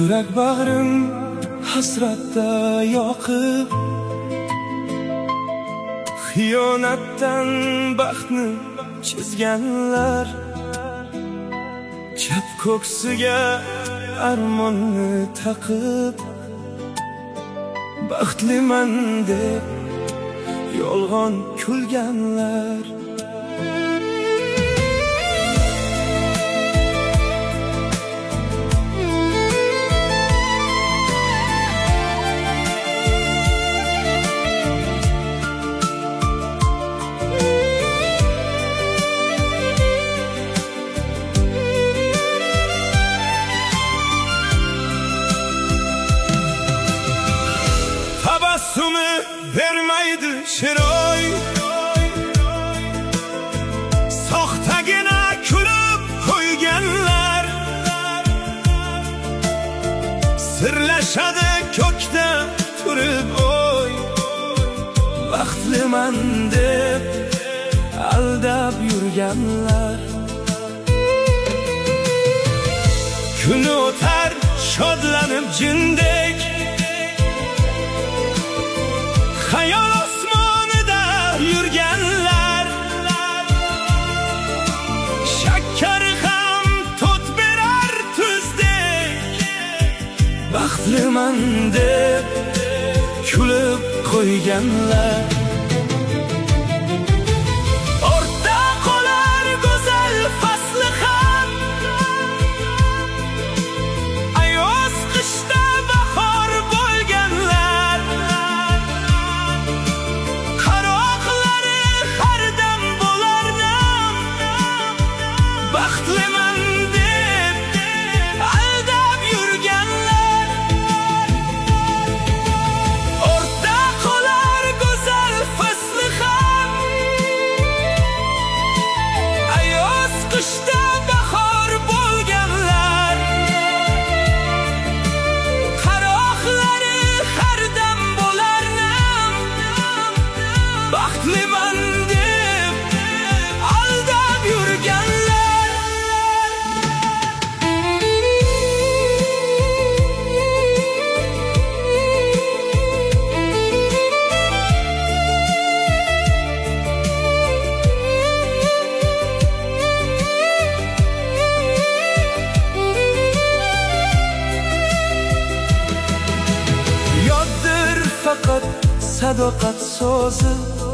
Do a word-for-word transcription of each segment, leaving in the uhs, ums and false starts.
Yurak bag'rim hasratda yoqib, xiyonatdan baxtni chizganlar, chap ko'ksiga armonni taqib, baxtliman deb yolg'on kulganlar. Tabassumi vermaydi chiroy, soxtagina kulib qo'yganlar, sirlashadi ko'kda turib oy, baxtliman deb aldab yurganlar. Kuni o'tar shodlanib jindek, hayol osmonida yurganlar, shakkar ham tot berar tuzdek, baxtliman deb kulib qo'yganlar. Ortda qolar go'zal fasli ham, ayoz qishda bahor bo'lganlar, qaroqlari har dam bo'lar nam, baxtliman deb aldab yurganlar. Ortda qolar go'zal fasli ham, ayoz qishda bahor bo'lganlar, qaroqlari har dam bo'lar nam, baxtliman deb aldab yurganlar. Yoddir faqat sadoqat so'zi,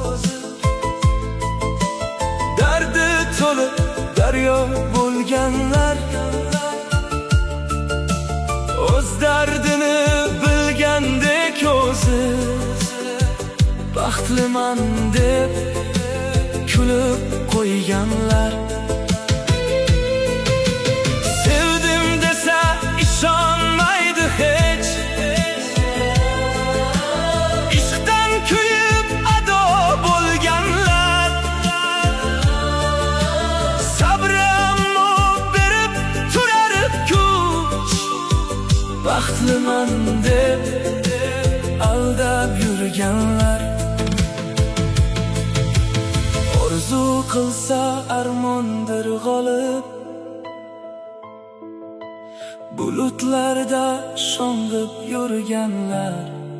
dardi to'lib daryo bo'lganlar, o'z dardini bilgandek o'zi, baxtliman deb kulib qo'yganlar. Sevdim desa ishonmaydi hech, ishqdan kuyib ado bo'lganlar, sabri ammo berib turar kuch, baxtliman deb aldab yurganlar. Orzu qilsa armondir g'olib, bulutlarda sho'ng'ib yurganlar,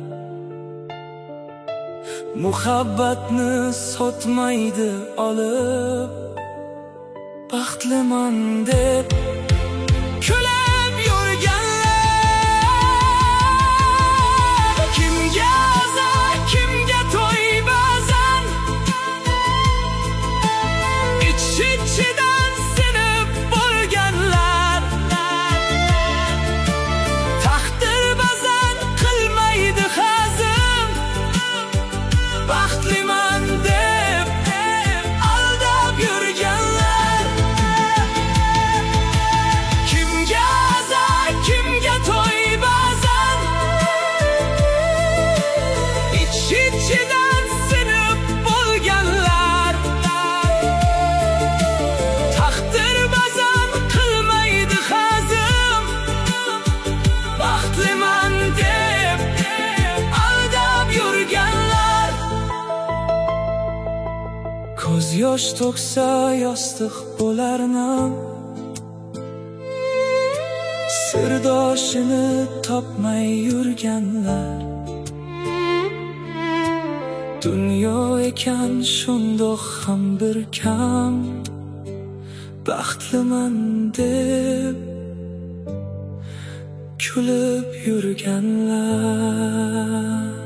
muhabbatni sotmaydi olib, baxtliman deb kulib yurganlar. Kimga aza, kimga to'y ba'zan, ich-ichidan sinib bo'lganlar, taqdir ba'zan qilmaydi hazm, baxtliman deb aldab yurganlar. Kimga aza, kimga to'y ba'zan, ich-ichidan sinib bo'lganlar, taqdir ba'zan qilmaydi hazm, baxtliman deb aldab yurganlar. Ko'z yosh to'ksa yostiq bo'lar nam, sirdoshini topmay yurganlar. Dunyo ekan shundoq ham bir kam, baxtliman deb kulib yurganlar.